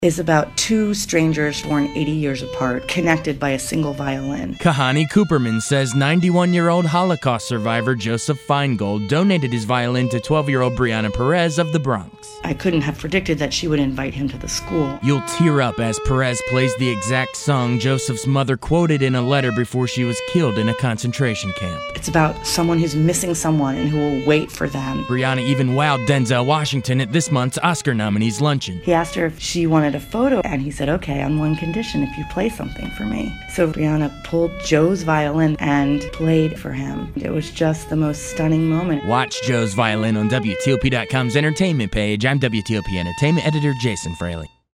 is about two strangers born 80 years apart, connected by a single violin. Kahani Cooperman says 91-year-old Holocaust survivor Joseph Feingold donated his violin to 12-year-old Brianna Perez of the Bronx. I couldn't have predicted that she would invite him to the school. You'll tear up as Perez plays the exact song Joseph's mother quoted in a letter before she was killed in a concentration camp. It's about someone who's missing someone and who will wait for them. Brianna even wowed Denzel Washington at this month's Oscar nominees luncheon. He asked her if she wanted a photo, and he said, okay, on one condition, if you play something for me. So Brianna pulled Joe's violin and played for him. It was just the most stunning moment. Watch Joe's violin on WTOP.com's entertainment page. I'm WTOP Entertainment editor Jason Fraley.